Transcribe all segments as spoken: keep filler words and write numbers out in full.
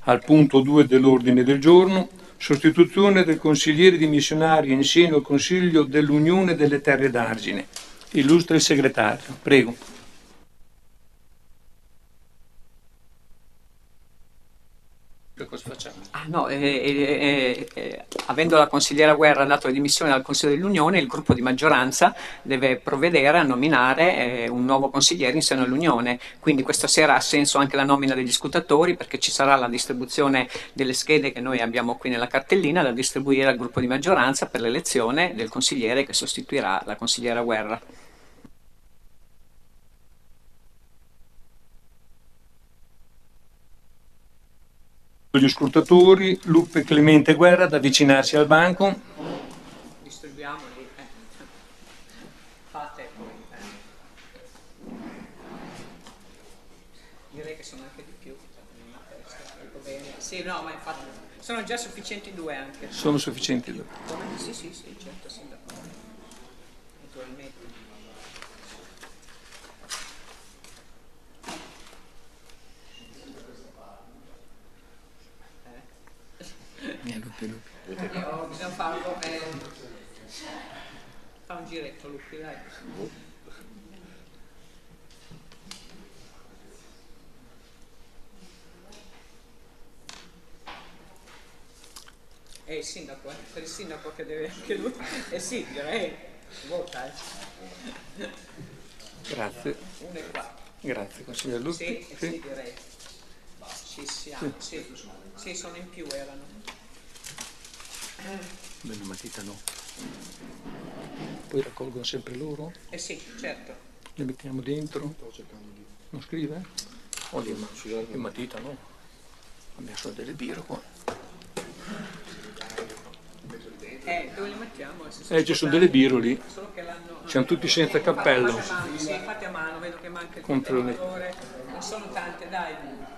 al punto due dell'ordine del giorno, sostituzione del consigliere dimissionario in seno al Consiglio dell'Unione delle Terre d'Argine. Illustra il segretario. Prego. Cosa facciamo? Ah, no, eh, eh, eh, avendo la consigliera Guerra dato le dimissioni dal Consiglio dell'Unione, il gruppo di maggioranza deve provvedere a nominare eh, un nuovo consigliere in seno all'Unione. Quindi questa sera ha senso anche la nomina degli scrutatori, perché ci sarà la distribuzione delle schede che noi abbiamo qui nella cartellina da distribuire al gruppo di maggioranza per l'elezione del consigliere che sostituirà la consigliera Guerra. Gli scrutatori, Luppe Clemente Guerra, ad avvicinarsi al banco. Distribuiamoli. Eh. Fate poi. Eh. Direi che sono anche di più. Bene. Sì, no, ma infatti sono già sufficienti due anche. Sono sufficienti due. Sì, sì, sì, certo, sindaco. Naturalmente. Eh, oh, bisogna farlo. Eh. Fa un giretto, Lupi, dai. È il sindaco, eh? Per il sindaco che deve anche lui. Eh sì, direi. Vota, eh. Grazie. Uno e qua. Grazie, consigliere Lupi. Sì, eh Sì. sì, direi. Ci siamo, sì. Sì. Sì, sono in più, erano. Bella matita no. Poi raccolgono sempre loro? Eh sì, certo. Le mettiamo dentro? Non scrive? Oh, le, ma- le matita no. Abbiamo solo delle biro qua. Eh, dove le mettiamo? Eh, ci sono delle biro lì. Solo che l'hanno... Siamo tutti senza cappello. Fate a mano, sì, fate a mano, vedo che manca il Controlli. contenitore. Non sono tante, dai.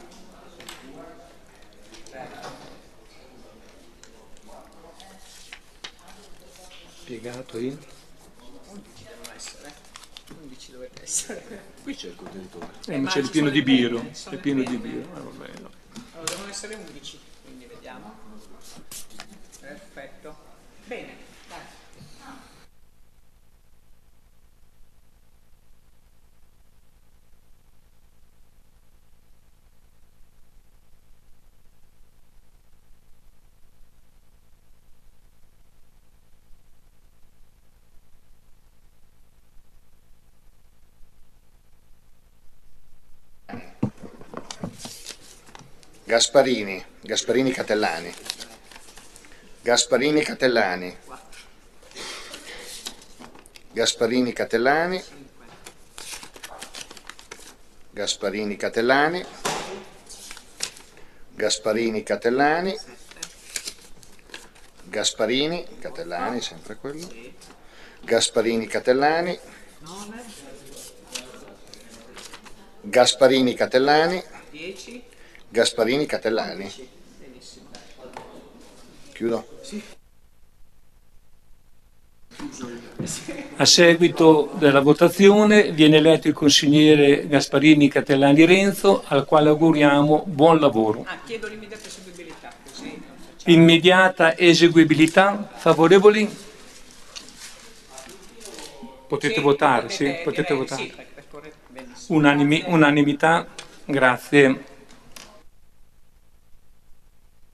Piegato in? undici devono essere. undici dovete essere. Qui c'è il contenitore. Eh, ma ma c'è il ci pieno sono di le penne, biro. ci sono È le pieno di penne. biro. Ah, vabbè, no. Allora, devono essere undici, quindi vediamo. Perfetto. Bene, dai. Gasparini, Gasparini Catellani. Gasparini Catellani. Gasparini Catellani. Gasparini Catellani. Gasparini Catellani. Gasparini Catellani, sempre quello. Gasparini Catellani. Gasparini Catellani. dieci. Gasparini Catellani. Benissimo. Chiudo. A seguito della votazione viene eletto il consigliere Gasparini Catellani Renzo, al quale auguriamo buon lavoro. Ah, chiedo l'immediata eseguibilità, così non facciamo. Immediata eseguibilità, favorevoli? Potete Sì, votare, potete, sì, potete direi, votare. sì, perché- perché- benissimo. Unanimi- Grazie. unanimità, grazie.